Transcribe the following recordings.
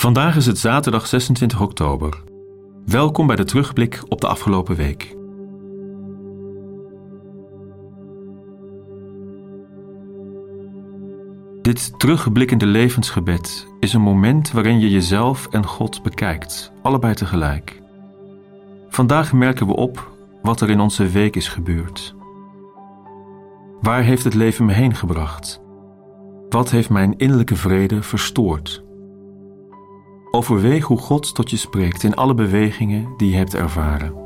Vandaag is het zaterdag 26 oktober. Welkom bij de terugblik op de afgelopen week. Dit terugblikkende levensgebed is een moment waarin je jezelf en God bekijkt, allebei tegelijk. Vandaag merken we op wat er in onze week is gebeurd. Waar heeft het leven me heen gebracht? Wat heeft mijn innerlijke vrede verstoord? Overweeg hoe God tot je spreekt in alle bewegingen die je hebt ervaren.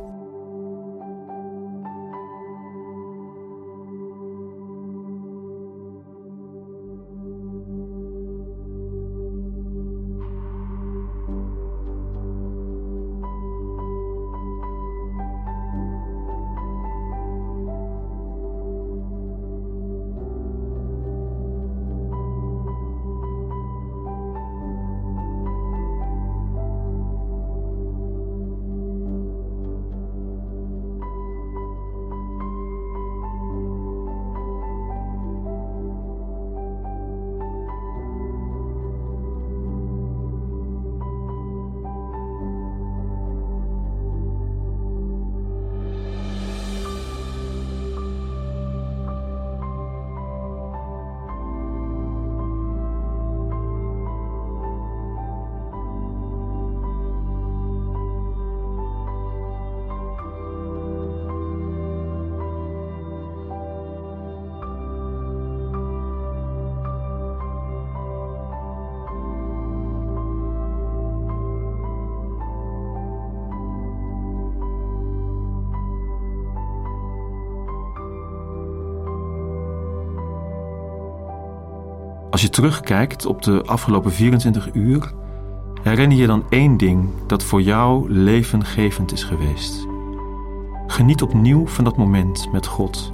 Als je terugkijkt op de afgelopen 24 uur, herinner je dan één ding dat voor jou levengevend is geweest. Geniet opnieuw van dat moment met God.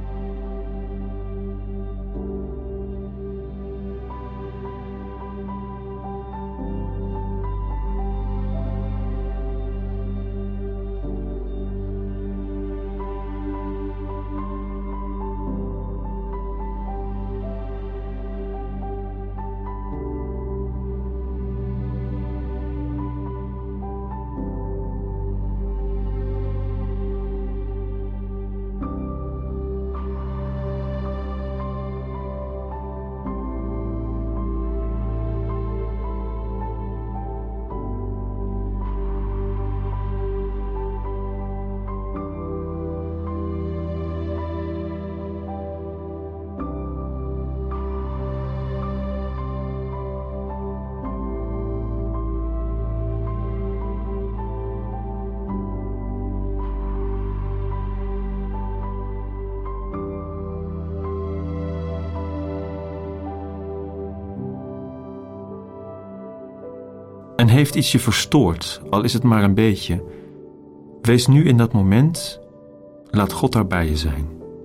En heeft iets je verstoord, al is het maar een beetje, wees nu in dat moment, laat God daar bij je zijn.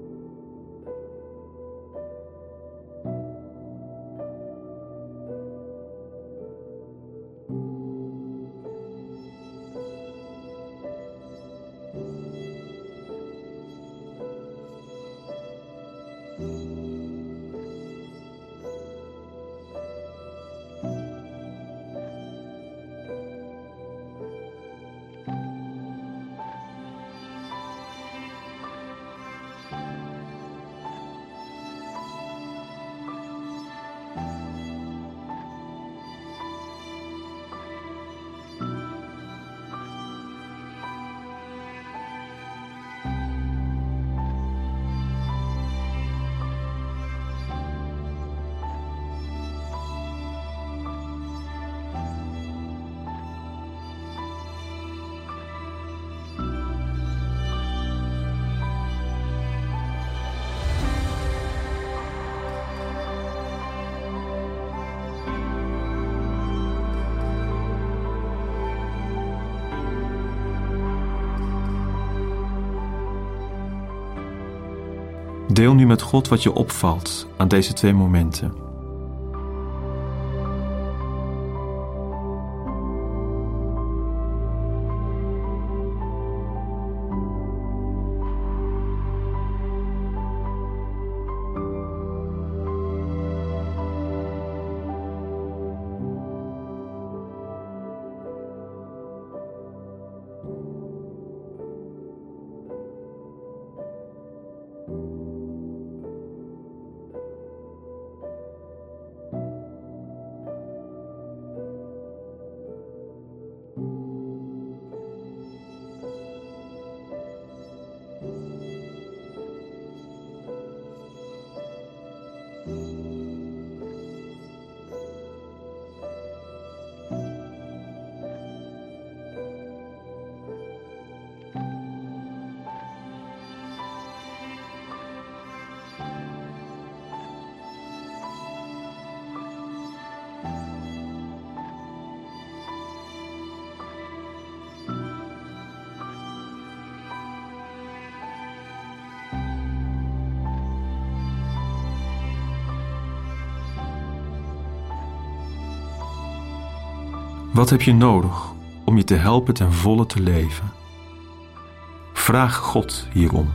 Deel nu met God wat je opvalt aan deze twee momenten. Wat heb je nodig om je te helpen ten volle te leven? Vraag God hierom.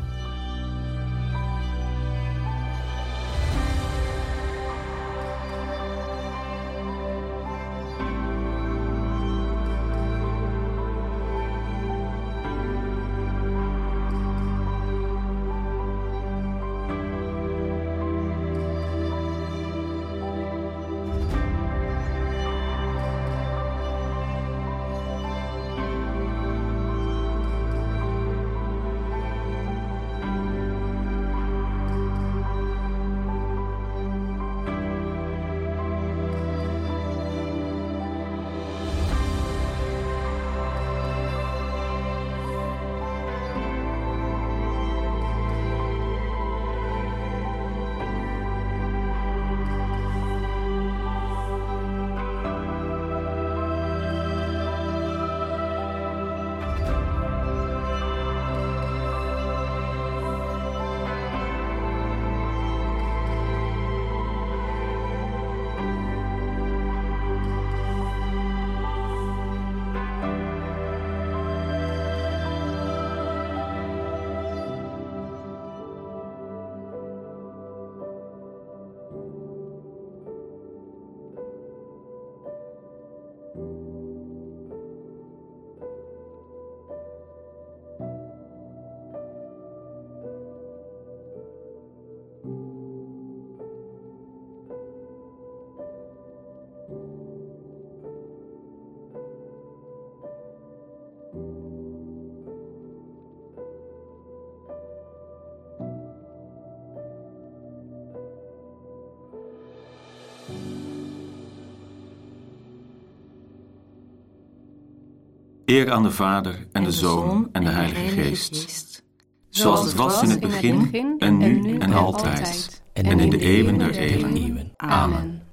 Eer aan de Vader en de Zoon en de Heilige Geest. Zoals het was in het begin en nu en altijd. En in de eeuwen der eeuwen. Amen.